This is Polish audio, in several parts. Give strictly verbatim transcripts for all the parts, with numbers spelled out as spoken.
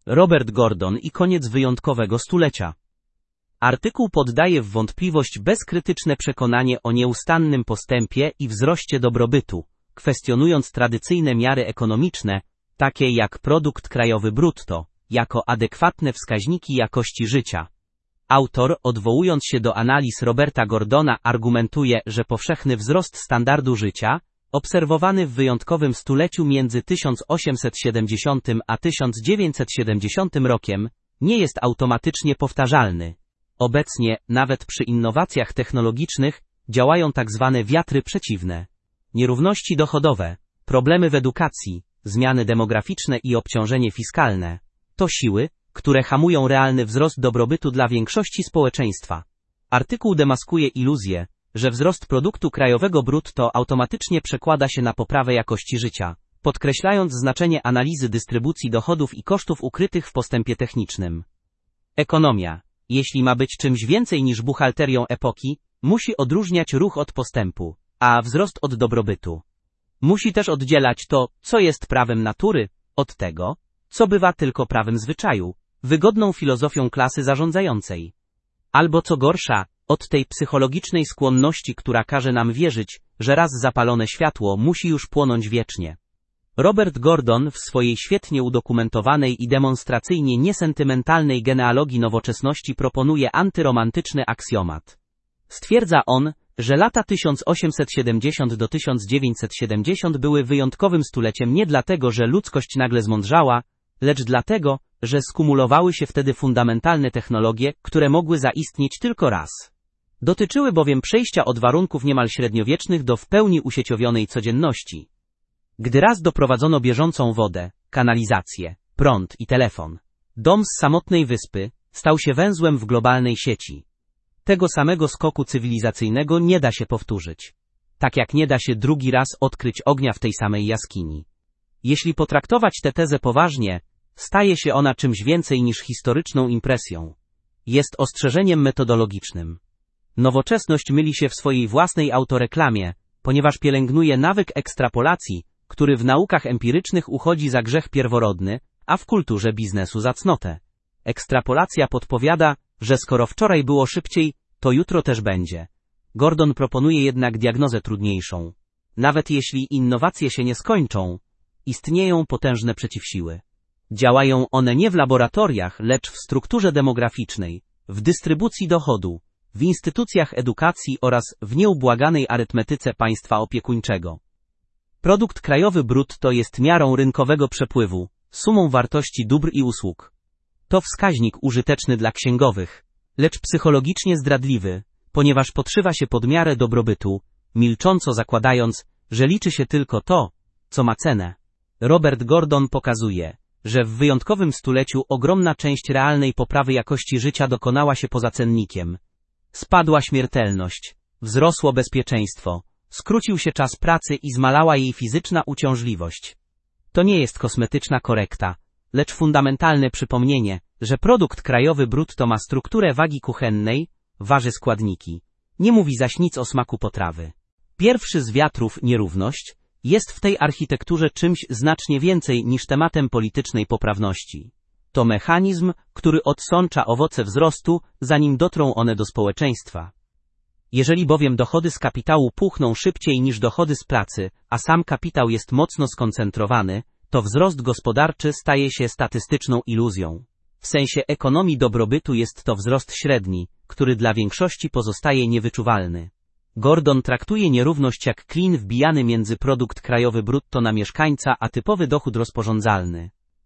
Robert Gordon i koniec wyjątkowego stulecia. Artykuł poddaje w wątpliwość bezkrytyczne przekonanie o nieustannym postępie i wzroście dobrobytu, kwestionując tradycyjne miary ekonomiczne, takie jak produkt krajowy brutto, jako adekwatne wskaźniki jakości życia. Autor, odwołując się do analiz Roberta Gordona, argumentuje, że powszechny wzrost standardu życia, obserwowany w wyjątkowym stuleciu między tysiąc osiemset siedemdziesiątym a tysiąc dziewięćset siedemdziesiątym rokiem, nie jest automatycznie powtarzalny. Obecnie, nawet przy innowacjach technologicznych, działają tak zwane wiatry przeciwne. Nierówności dochodowe, problemy w edukacji, zmiany demograficzne i obciążenie fiskalne to siły, które hamują realny wzrost dobrobytu dla większości społeczeństwa. Artykuł demaskuje iluzję, że wzrost produktu krajowego brutto automatycznie przekłada się na poprawę jakości życia, podkreślając znaczenie analizy dystrybucji dochodów i kosztów ukrytych w postępie technicznym. Ekonomia, jeśli ma być czymś więcej niż buchalterią epoki, musi odróżniać ruch od postępu, a wzrost od dobrobytu. Musi też oddzielać to, co jest prawem natury, od tego, co bywa tylko prawem zwyczaju, wygodną filozofią klasy zarządzającej. Albo co gorsza, od tej psychologicznej skłonności, która każe nam wierzyć, że raz zapalone światło musi już płonąć wiecznie. Robert Gordon w swojej świetnie udokumentowanej i demonstracyjnie niesentymentalnej genealogii nowoczesności proponuje antyromantyczny aksjomat. Stwierdza on, że lata tysiąc osiemset siedemdziesiąt do tysiąc dziewięćset siedemdziesiąt były wyjątkowym stuleciem nie dlatego, że ludzkość nagle zmądrzała, lecz dlatego, że skumulowały się wtedy fundamentalne technologie, które mogły zaistnieć tylko raz. Dotyczyły bowiem przejścia od warunków niemal średniowiecznych do w pełni usieciowionej codzienności. Gdy raz doprowadzono bieżącą wodę, kanalizację, prąd i telefon, dom z samotnej wyspy stał się węzłem w globalnej sieci. Tego samego skoku cywilizacyjnego nie da się powtórzyć. Tak jak nie da się drugi raz odkryć ognia w tej samej jaskini. Jeśli potraktować tę tezę poważnie, staje się ona czymś więcej niż historyczną impresją. Jest ostrzeżeniem metodologicznym. Nowoczesność myli się w swojej własnej autoreklamie, ponieważ pielęgnuje nawyk ekstrapolacji, który w naukach empirycznych uchodzi za grzech pierworodny, a w kulturze biznesu za cnotę. Ekstrapolacja podpowiada, że skoro wczoraj było szybciej, to jutro też będzie. Gordon proponuje jednak diagnozę trudniejszą. Nawet jeśli innowacje się nie skończą, istnieją potężne przeciwsiły. Działają one nie w laboratoriach, lecz w strukturze demograficznej, w dystrybucji dochodu, w instytucjach edukacji oraz w nieubłaganej arytmetyce państwa opiekuńczego. Produkt krajowy brutto jest miarą rynkowego przepływu, sumą wartości dóbr i usług. To wskaźnik użyteczny dla księgowych, lecz psychologicznie zdradliwy, ponieważ podszywa się pod miarę dobrobytu, milcząco zakładając, że liczy się tylko to, co ma cenę. Robert Gordon pokazuje, że w wyjątkowym stuleciu ogromna część realnej poprawy jakości życia dokonała się poza cennikiem. Spadła śmiertelność, wzrosło bezpieczeństwo, skrócił się czas pracy i zmalała jej fizyczna uciążliwość. To nie jest kosmetyczna korekta, lecz fundamentalne przypomnienie, że produkt krajowy brutto ma strukturę wagi kuchennej, waży składniki. Nie mówi zaś nic o smaku potrawy. Pierwszy z wiatrów, nierówność, jest w tej architekturze czymś znacznie więcej niż tematem politycznej poprawności. To mechanizm, który odsącza owoce wzrostu, zanim dotrą one do społeczeństwa. Jeżeli bowiem dochody z kapitału puchną szybciej niż dochody z pracy, a sam kapitał jest mocno skoncentrowany, to wzrost gospodarczy staje się statystyczną iluzją. W sensie ekonomii dobrobytu jest to wzrost średni, który dla większości pozostaje niewyczuwalny. Gordon traktuje nierówność jak klin wbijany między produkt krajowy brutto na mieszkańca a typowy dochód rozporządzalny.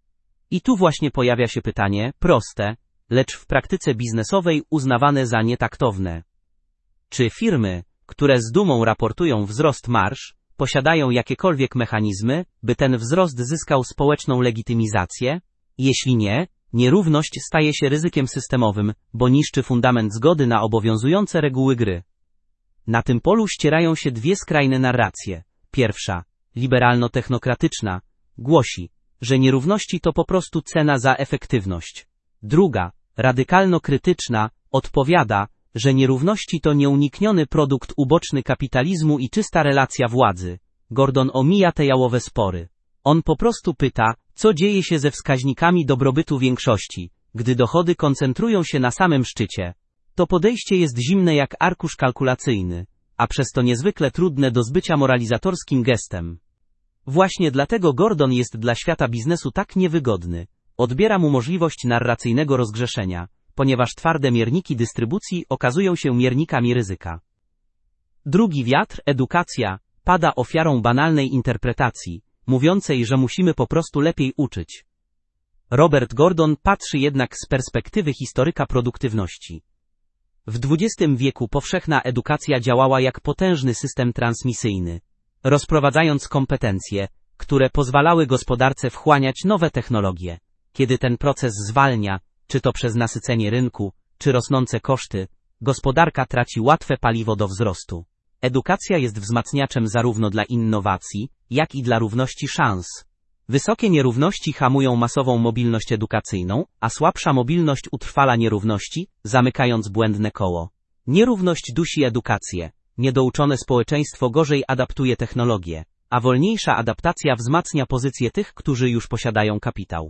I tu właśnie pojawia się pytanie, proste, lecz w praktyce biznesowej uznawane za nietaktowne. Czy firmy, które z dumą raportują wzrost marż, posiadają jakiekolwiek mechanizmy, by ten wzrost zyskał społeczną legitymizację? Jeśli nie, nierówność staje się ryzykiem systemowym, bo niszczy fundament zgody na obowiązujące reguły gry. Na tym polu ścierają się dwie skrajne narracje. Pierwsza, liberalno-technokratyczna, głosi, że nierówności to po prostu cena za efektywność. Druga, radykalno-krytyczna, odpowiada, że nierówności to nieunikniony produkt uboczny kapitalizmu i czysta relacja władzy. Gordon omija te jałowe spory. On po prostu pyta, Co dzieje się ze wskaźnikami dobrobytu większości, gdy dochody koncentrują się na samym szczycie? To podejście jest zimne jak arkusz kalkulacyjny, a przez to niezwykle trudne do zbycia moralizatorskim gestem. Właśnie dlatego Gordon jest dla świata biznesu tak niewygodny. Odbiera mu możliwość narracyjnego rozgrzeszenia, ponieważ twarde mierniki dystrybucji okazują się miernikami ryzyka. Drugi wiatr, edukacja, pada ofiarą banalnej interpretacji, mówiącej, że musimy po prostu lepiej uczyć. Robert Gordon patrzy jednak z perspektywy historyka produktywności. W dwudziestym wieku powszechna edukacja działała jak potężny system transmisyjny, rozprowadzając kompetencje, które pozwalały gospodarce wchłaniać nowe technologie. Kiedy ten proces zwalnia, czy to przez nasycenie rynku, czy rosnące koszty, gospodarka traci łatwe paliwo do wzrostu. Edukacja jest wzmacniaczem zarówno dla innowacji, jak i dla równości szans. Wysokie nierówności hamują masową mobilność edukacyjną, a słabsza mobilność utrwala nierówności, zamykając błędne koło. Nierówność dusi edukację, niedouczone społeczeństwo gorzej adaptuje technologię, a wolniejsza adaptacja wzmacnia pozycję tych, którzy już posiadają kapitał.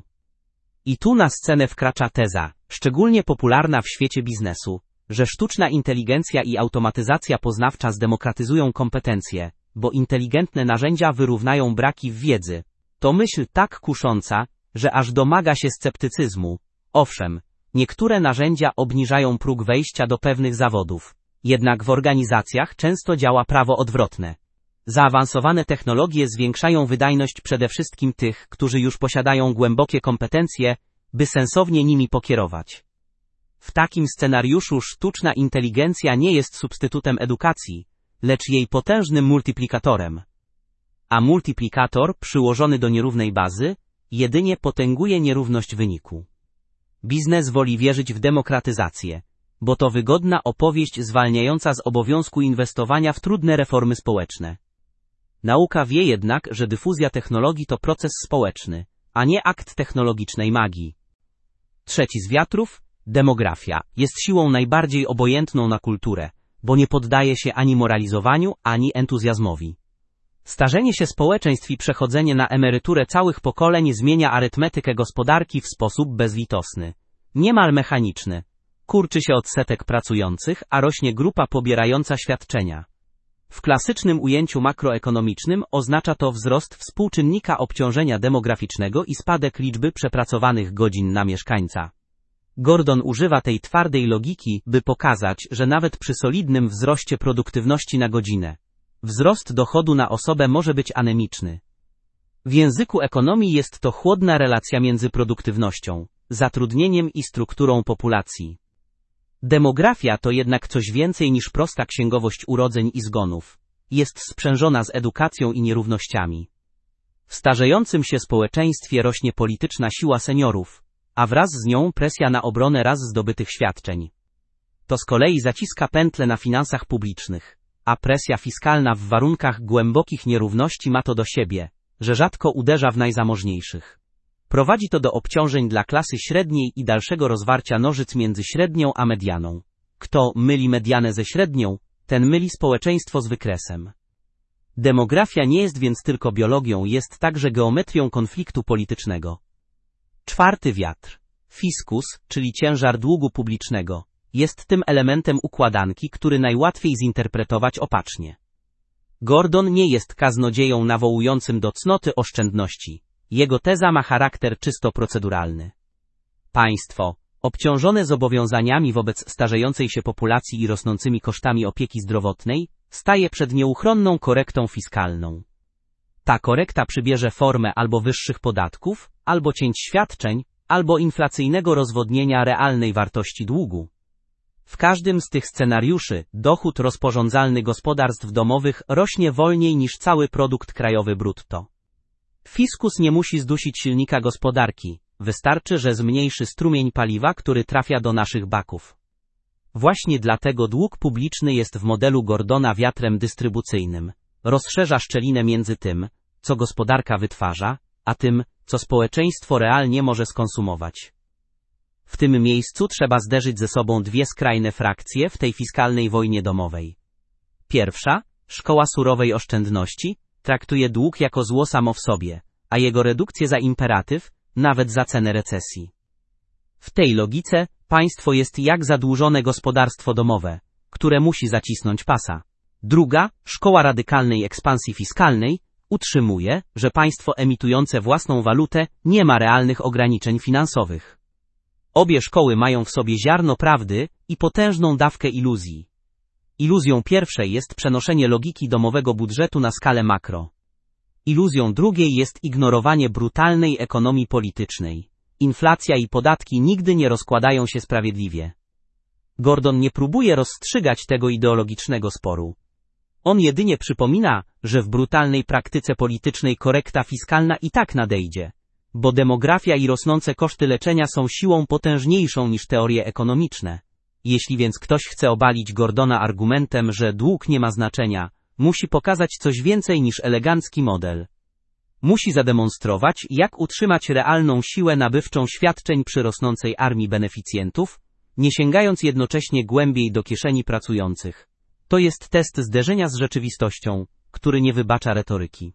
I tu na scenę wkracza teza, szczególnie popularna w świecie biznesu, że sztuczna inteligencja i automatyzacja poznawcza zdemokratyzują kompetencje, bo inteligentne narzędzia wyrównają braki w wiedzy. To myśl tak kusząca, że aż domaga się sceptycyzmu. Owszem, niektóre narzędzia obniżają próg wejścia do pewnych zawodów, jednak w organizacjach często działa prawo odwrotne. Zaawansowane technologie zwiększają wydajność przede wszystkim tych, którzy już posiadają głębokie kompetencje, by sensownie nimi pokierować. W takim scenariuszu sztuczna inteligencja nie jest substytutem edukacji, lecz jej potężnym multiplikatorem. A multiplikator, przyłożony do nierównej bazy, jedynie potęguje nierówność wyniku. Biznes woli wierzyć w demokratyzację, bo to wygodna opowieść zwalniająca z obowiązku inwestowania w trudne reformy społeczne. Nauka wie jednak, że dyfuzja technologii to proces społeczny, a nie akt technologicznej magii. Trzeci z wiatrów, demografia, jest siłą najbardziej obojętną na kulturę, bo nie poddaje się ani moralizowaniu, ani entuzjazmowi. Starzenie się społeczeństw i przechodzenie na emeryturę całych pokoleń zmienia arytmetykę gospodarki w sposób bezlitosny, niemal mechaniczny. Kurczy się odsetek pracujących, a rośnie grupa pobierająca świadczenia. W klasycznym ujęciu makroekonomicznym oznacza to wzrost współczynnika obciążenia demograficznego i spadek liczby przepracowanych godzin na mieszkańca. Gordon używa tej twardej logiki, by pokazać, że nawet przy solidnym wzroście produktywności na godzinę, wzrost dochodu na osobę może być anemiczny. W języku ekonomii jest to chłodna relacja między produktywnością, zatrudnieniem i strukturą populacji. Demografia to jednak coś więcej niż prosta księgowość urodzeń i zgonów. Jest sprzężona z edukacją i nierównościami. W starzejącym się społeczeństwie rośnie polityczna siła seniorów, a wraz z nią presja na obronę raz zdobytych świadczeń. To z kolei zaciska pętlę na finansach publicznych, a presja fiskalna w warunkach głębokich nierówności ma to do siebie, że rzadko uderza w najzamożniejszych. Prowadzi to do obciążeń dla klasy średniej i dalszego rozwarcia nożyc między średnią a medianą. Kto myli medianę ze średnią, ten myli społeczeństwo z wykresem. Demografia nie jest więc tylko biologią, jest także geometrią konfliktu politycznego. Czwarty wiatr. Fiskus, czyli ciężar długu publicznego, jest tym elementem układanki, który najłatwiej zinterpretować opacznie. Gordon nie jest kaznodzieją nawołującym do cnoty oszczędności. Jego teza ma charakter czysto proceduralny. Państwo, obciążone zobowiązaniami wobec starzejącej się populacji i rosnącymi kosztami opieki zdrowotnej, staje przed nieuchronną korektą fiskalną. Ta korekta przybierze formę albo wyższych podatków, albo cięć świadczeń, albo inflacyjnego rozwodnienia realnej wartości długu. W każdym z tych scenariuszy dochód rozporządzalny gospodarstw domowych rośnie wolniej niż cały produkt krajowy brutto. Fiskus nie musi zdusić silnika gospodarki, wystarczy, że zmniejszy strumień paliwa, który trafia do naszych baków. Właśnie dlatego dług publiczny jest w modelu Gordona wiatrem dystrybucyjnym. Rozszerza szczelinę między tym, co gospodarka wytwarza, a tym, co społeczeństwo realnie może skonsumować. W tym miejscu trzeba zderzyć ze sobą dwie skrajne frakcje w tej fiskalnej wojnie domowej. Pierwsza, szkoła surowej oszczędności, traktuje dług jako zło samo w sobie, a jego redukcję za imperatyw, nawet za cenę recesji. W tej logice, państwo jest jak zadłużone gospodarstwo domowe, które musi zacisnąć pasa. Druga, szkoła radykalnej ekspansji fiskalnej, utrzymuje, że państwo emitujące własną walutę nie ma realnych ograniczeń finansowych. Obie szkoły mają w sobie ziarno prawdy i potężną dawkę iluzji. Iluzją pierwszej jest przenoszenie logiki domowego budżetu na skalę makro. Iluzją drugiej jest ignorowanie brutalnej ekonomii politycznej. Inflacja i podatki nigdy nie rozkładają się sprawiedliwie. Gordon nie próbuje rozstrzygać tego ideologicznego sporu. On jedynie przypomina, że w brutalnej praktyce politycznej korekta fiskalna i tak nadejdzie, bo demografia i rosnące koszty leczenia są siłą potężniejszą niż teorie ekonomiczne. Jeśli więc ktoś chce obalić Gordona argumentem, że dług nie ma znaczenia, musi pokazać coś więcej niż elegancki model. Musi zademonstrować, jak utrzymać realną siłę nabywczą świadczeń przy rosnącej armii beneficjentów, nie sięgając jednocześnie głębiej do kieszeni pracujących. To jest test zderzenia z rzeczywistością, który nie wybacza retoryki.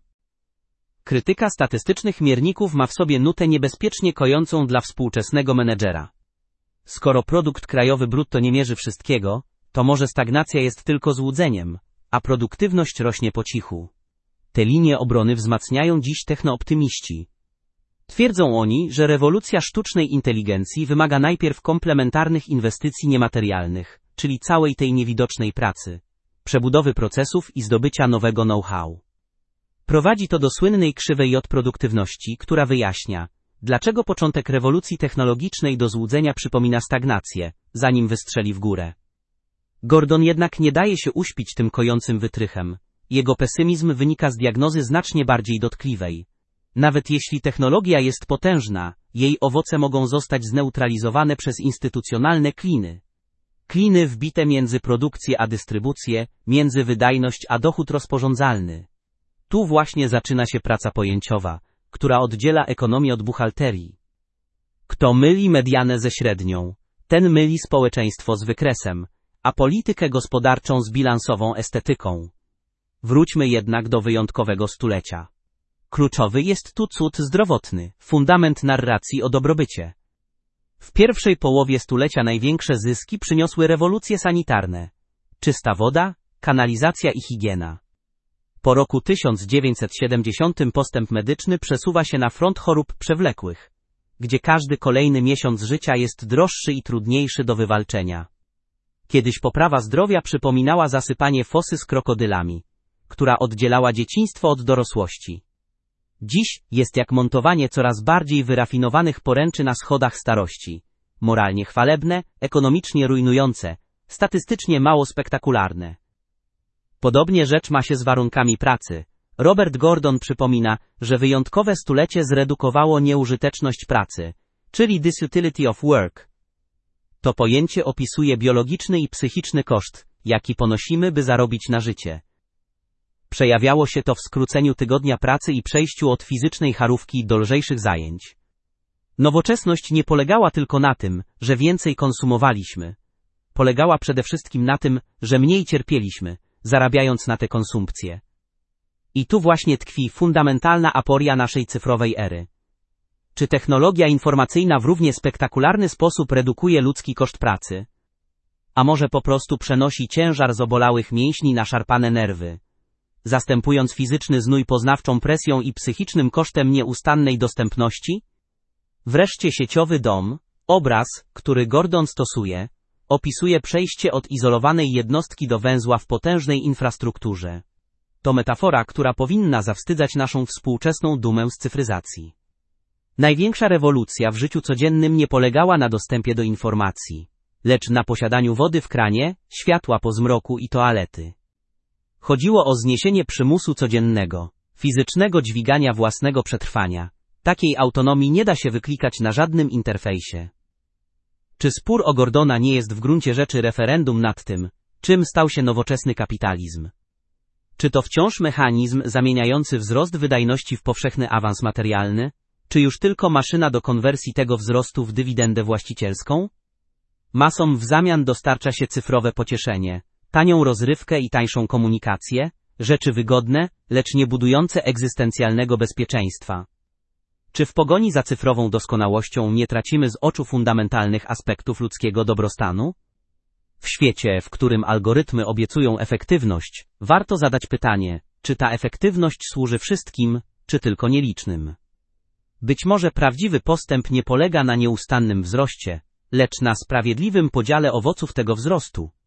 Krytyka statystycznych mierników ma w sobie nutę niebezpiecznie kojącą dla współczesnego menedżera. Skoro produkt krajowy brutto nie mierzy wszystkiego, to może stagnacja jest tylko złudzeniem, a produktywność rośnie po cichu. Te linie obrony wzmacniają dziś technooptymiści. Twierdzą oni, że rewolucja sztucznej inteligencji wymaga najpierw komplementarnych inwestycji niematerialnych, czyli całej tej niewidocznej pracy, przebudowy procesów i zdobycia nowego know-how. Prowadzi to do słynnej krzywej J produktywności, która wyjaśnia, dlaczego początek rewolucji technologicznej do złudzenia przypomina stagnację, zanim wystrzeli w górę. Gordon jednak nie daje się uśpić tym kojącym wytrychem. Jego pesymizm wynika z diagnozy znacznie bardziej dotkliwej. Nawet jeśli technologia jest potężna, jej owoce mogą zostać zneutralizowane przez instytucjonalne kliny. Kliny wbite między produkcję a dystrybucję, między wydajność a dochód rozporządzalny. Tu właśnie zaczyna się praca pojęciowa, która oddziela ekonomię od buchalterii. Kto myli medianę ze średnią, ten myli społeczeństwo z wykresem, a politykę gospodarczą z bilansową estetyką. Wróćmy jednak do wyjątkowego stulecia. Kluczowy jest tu cud zdrowotny, fundament narracji o dobrobycie. W pierwszej połowie stulecia największe zyski przyniosły rewolucje sanitarne. Czysta woda, kanalizacja i higiena. Po roku tysiąc dziewięćset siedemdziesiątym postęp medyczny przesuwa się na front chorób przewlekłych, gdzie każdy kolejny miesiąc życia jest droższy i trudniejszy do wywalczenia. Kiedyś poprawa zdrowia przypominała zasypanie fosy z krokodylami, która oddzielała dzieciństwo od dorosłości. Dziś jest jak montowanie coraz bardziej wyrafinowanych poręczy na schodach starości. Moralnie chwalebne, ekonomicznie rujnujące, statystycznie mało spektakularne. Podobnie rzecz ma się z warunkami pracy. Robert Gordon przypomina, że wyjątkowe stulecie zredukowało nieużyteczność pracy, czyli disutility of work. To pojęcie opisuje biologiczny i psychiczny koszt, jaki ponosimy, by zarobić na życie. Przejawiało się to w skróceniu tygodnia pracy i przejściu od fizycznej charówki do lżejszych zajęć. Nowoczesność nie polegała tylko na tym, że więcej konsumowaliśmy. Polegała przede wszystkim na tym, że mniej cierpieliśmy, zarabiając na tę konsumpcję. I tu właśnie tkwi fundamentalna aporia naszej cyfrowej ery. Czy technologia informacyjna w równie spektakularny sposób redukuje ludzki koszt pracy? A może po prostu przenosi ciężar z obolałych mięśni na szarpane nerwy, zastępując fizyczny znój poznawczą presją i psychicznym kosztem nieustannej dostępności? Wreszcie sieciowy dom, obraz, który Gordon stosuje, opisuje przejście od izolowanej jednostki do węzła w potężnej infrastrukturze. To metafora, która powinna zawstydzać naszą współczesną dumę z cyfryzacji. Największa rewolucja w życiu codziennym nie polegała na dostępie do informacji, lecz na posiadaniu wody w kranie, światła po zmroku i toalety. Chodziło o zniesienie przymusu codziennego, fizycznego dźwigania własnego przetrwania. Takiej autonomii nie da się wyklikać na żadnym interfejsie. Czy spór o Gordona nie jest w gruncie rzeczy referendum nad tym, czym stał się nowoczesny kapitalizm? Czy to wciąż mechanizm zamieniający wzrost wydajności w powszechny awans materialny? Czy już tylko maszyna do konwersji tego wzrostu w dywidendę właścicielską? Masom w zamian dostarcza się cyfrowe pocieszenie, tanią rozrywkę i tańszą komunikację, rzeczy wygodne, lecz nie budujące egzystencjalnego bezpieczeństwa. Czy w pogoni za cyfrową doskonałością nie tracimy z oczu fundamentalnych aspektów ludzkiego dobrostanu? W świecie, w którym algorytmy obiecują efektywność, warto zadać pytanie, czy ta efektywność służy wszystkim, czy tylko nielicznym. Być może prawdziwy postęp nie polega na nieustannym wzroście, lecz na sprawiedliwym podziale owoców tego wzrostu.